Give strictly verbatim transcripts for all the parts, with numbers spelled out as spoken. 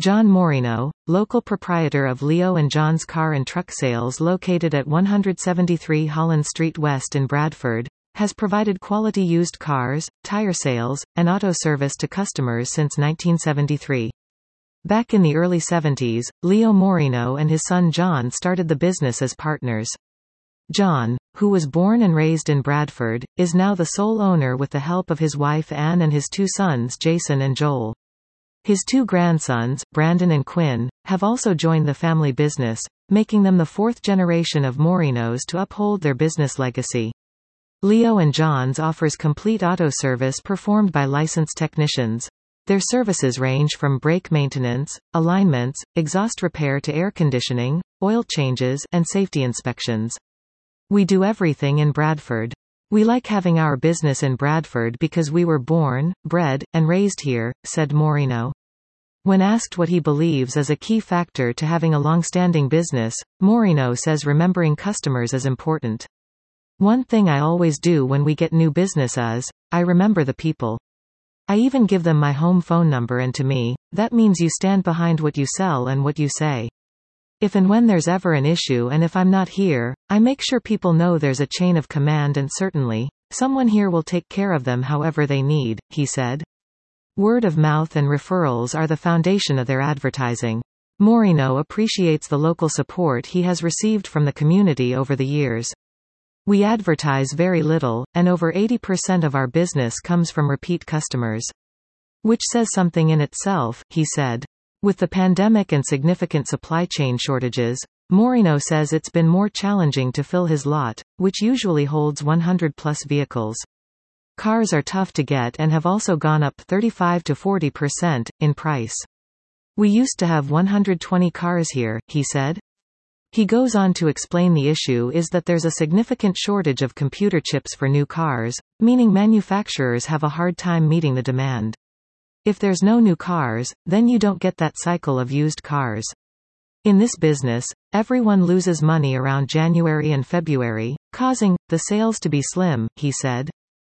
John Moreno, local proprietor of Leo and John's Car and Truck Sales located at one seventy-three Holland Street West in Bradford, has provided quality used cars, tire sales, and auto service to customers since nineteen seventy-three. Back in the early seventies, Leo Moreno and his son John started the business as partners. John, who was born and raised in Bradford, is now the sole owner with the help of his wife Anne and his two sons Jason and Joel. His two grandsons, Brandon and Quinn, have also joined the family business, making them the fourth generation of Morenos to uphold their business legacy. Leo and John's offers complete auto service performed by licensed technicians. Their services range from brake maintenance, alignments, exhaust repair to air conditioning, oil changes, and safety inspections. We do everything in Bradford. We like having our business in Bradford because we were born, bred, and raised here, said Moreno. When asked what he believes is a key factor to having a long-standing business, Moreno says remembering customers is important. One thing I always do when we get new business is, I remember the people. I even give them my home phone number, and to me, that means you stand behind what you sell and what you say. If and when there's ever an issue and if I'm not here, I make sure people know there's a chain of command and certainly, someone here will take care of them however they need, he said. Word of mouth and referrals are the foundation of their advertising. Moreno appreciates the local support he has received from the community over the years. We advertise very little, and over eighty percent of our business comes from repeat customers. Which says something in itself, he said. With the pandemic and significant supply chain shortages, Moreno says it's been more challenging to fill his lot, which usually holds one hundred plus vehicles. Cars are tough to get and have also gone up thirty-five to forty percent, in price. We used to have one hundred twenty cars here, he said. He goes on to explain the issue is that there's a significant shortage of computer chips for new cars, meaning manufacturers have a hard time meeting the demand. If there's no new cars, then you don't get that cycle of used cars. In this business, everyone loses money around January and February, causing the sales to be slim, he said.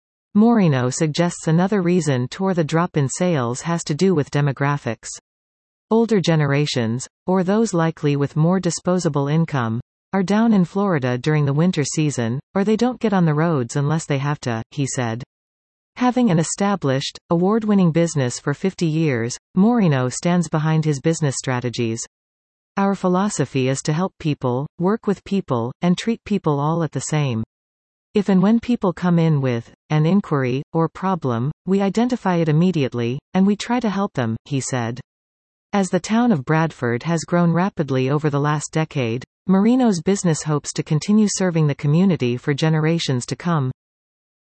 Moreno suggests another reason for the drop in sales has to do with demographics. Older generations, or those likely with more disposable income, are down in Florida during the winter season, or they don't get on the roads unless they have to, he said. Having an established, award-winning business for fifty years, Moreno stands behind his business strategies. Our philosophy is to help people, work with people, and treat people all at the same. If and when people come in with an inquiry or problem, we identify it immediately, and we try to help them, he said. As the town of Bradford has grown rapidly over the last decade, Moreno's business hopes to continue serving the community for generations to come.